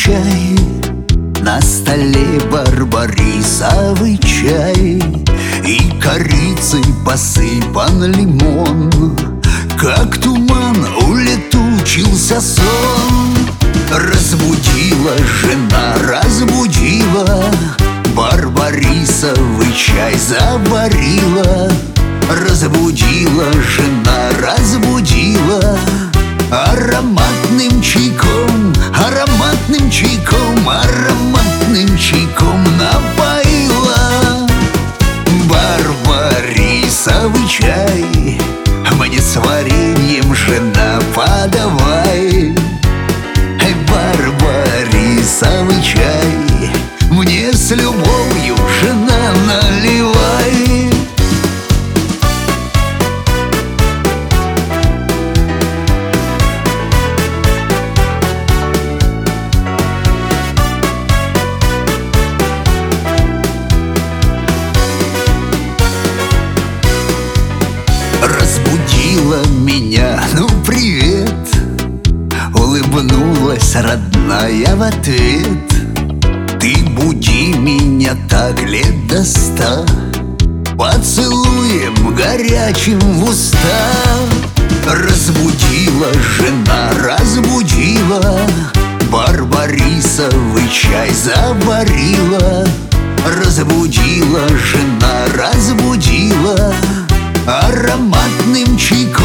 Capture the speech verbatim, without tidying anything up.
чай, на столе барбарисовый чай, и корицей посыпан лимон. Как туман улетучился сон. Разбудила жена, разбудила, барбарисовый чай заварила. Разбудила жена, разбудила, ароматным чайком, ароматным чайком, ароматным чайком напоила. Барбарисовый чай мне с вареньем, жена, подавай. Барбарисовый чай мне с любовью, жена, наливай. Разбудила меня, ну привет, улыбнулась родная в ответ. Ты буди меня так лет до ста, поцелуем горячим в уста. Разбудила жена, разбудила, барбарисовый чай заварила. Разбудила жена, разбудила, ароматным чайком,